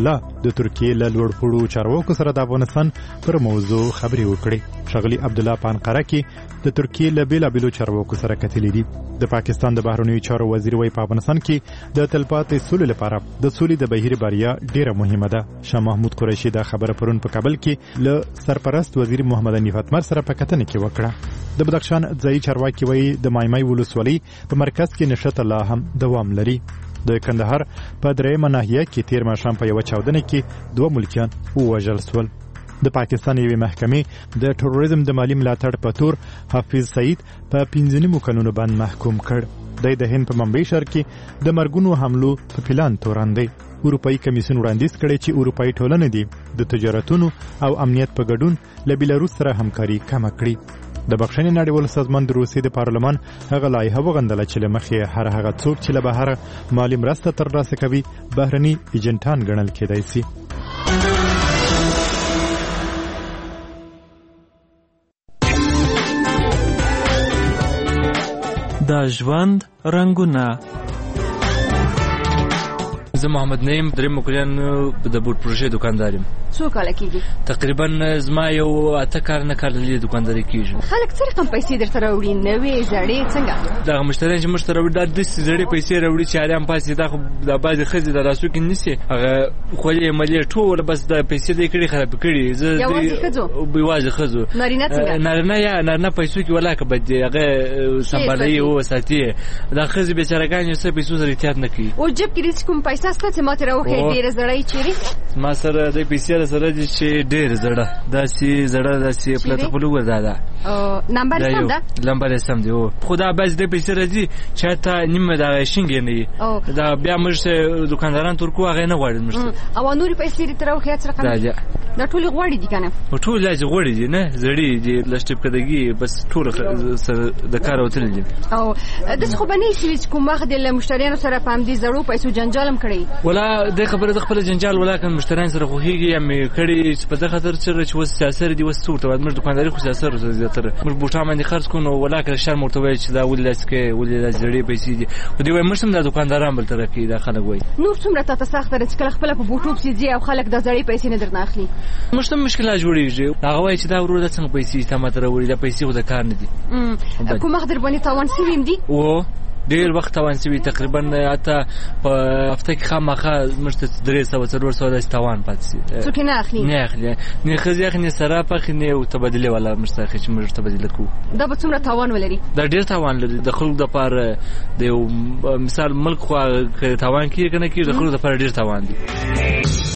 عبدالله د ترکیې له لوړپوړو چارواکو سره د افغانستان پر موضوع خبرې وکړې. ښاغلي عبدالله په انقره کې د ترکیې له بېلابېلو چارواکو سره کتلي دي. د پاکستان د بهرنیو چارو وزیر وایي په افغانستان کې د تلپاتې سولې لپاره د سولې د بهیر بریا ډیره مهمه ده. شاه محمود قریشي دا خبره پرون په کابل کې له سرپرست وزیر محمد حنیف اتمر سره په کتنه کې وکړه. د بدخشان ځایي چارواکي وایي د مایمای ولسوالۍ په مرکز کې نښته لا هم دوام لري. د کندهار په درېیمه ناحیه کې تیر ماښام په یوه چاودنه کې 2 ملکیان ووژل سول. د پاکستان یوې محکمې د تروریزم د مالي ملاتړ په تور حافظ سعید په 15 کلونو باندې محکوم کړ. د هند په ممبئی ښار کې د مرګونو حملو په پلان تورن دی. اروپایي کمیسیون وړاندیز کړی چې اروپایي ټولنې دي د تجارتونو او امنیت په ګډون له بیلاروس سره همکاري کمه کړي. د بخښنې نړیوال سازمان د روسیې د پارلمان هغه لایحه وغندله چې له مخې هر هغه څوک چې له بهره مالي مرسته ترلاسه کوي بهرني ایجنټان ګڼل کېدای سي. د ژوند رنګونه. زه محمد نعیم دریم مکریان د بوټ پروژې دکاندار یم. څو کاله کېږي؟ تقریبا زما یو 8 کال نه کال لري دکانداري کېږي. خلک څه رقم پیسې درته راوړي؟ نوې زړې څنګه؟ دغه مشتریان چې موږ ته راوړي دا داسې زړې پیسې راوړي چې اړیان پاسې دا خو د بعضې ښځې د راسو کې نیسي هغه خولې ملې ټوله بس د پیسې دې کړي خراب کړي. یوازې ښځو نارینه څنګه؟ نارینه یا نارینه پیسو کې ولاکه بد دی هغه سمبالوي وساتي. دا ښځې بیچارهګانې څه پیسو سره احتیاط نه کوي. او جیب کې داسې کوم پیسه شته چې ما ته راوښیې ډېره زړه یې چیرې؟ ما سره د پیسې سره دي چې ډېر زړه داسې زړه داسې پلته په لوګر ده. نمبر سم ده؟ نمبر سم دی. خو دا بعضې د پیسې راځي چې حتی نیمه دغه شینګې نه وي. دا بیا موږ دکانداران ترکو هغه نه غواړي موږ ته. او نورې پیسې دې ته راوښیې څه رقم دي؟ دا ټولې غواړي دي که نه؟ ټول داسې غواړي دي نه زړې دي لږ ټپکدګي بس ټول سره د کار وتلي دي. او داسې خو به نه ایسي چې کوم وخت د مشتریانو سره په همدې زړو پیسو جنجال هم کړی؟ ولا د خبره د خپل جنجال ولا کن مشتریان سره خوږي یا مې کړي چې په دغه خاطر چې وس سیاست دي وس څورته بعد موږ دکانداري خو سیاست زیاتره موږ بوټا باندې خرڅ کوو ولا کله شر مرتبه چې دا ولې لاسکه ولې د زړې پیسې دي خو دی وای موږ هم د دکانداران بل تر کې دا خلک وای نو څومره تاسو سخت چې کله خپل په بوټوب سيږي او خلک د زړې پیسې نه درنه اخلي موږ ته مشکلات جوړیږي هغه وای چې دا ورو د څنګه پیسې ته ماته وړي د پیسې خو د کار نه دي کوم خدر باندې تاوان سویم دي او ډیر وخت تاوان سوي تقریبا حتی په هفته کې خامخا مشته 300 د تاوان پاتې څوک نه اخلي نه خزي اخلي سره پخ نه او تبادله ولا مشترک چې موږ تبادله کوو دا به څومره تاوان ولري دا ډیر تاوان لري د خلکو د پاره د مثال ملک خو تاوان کیږي کنه کې د خلکو د پاره ډیر تاوان دي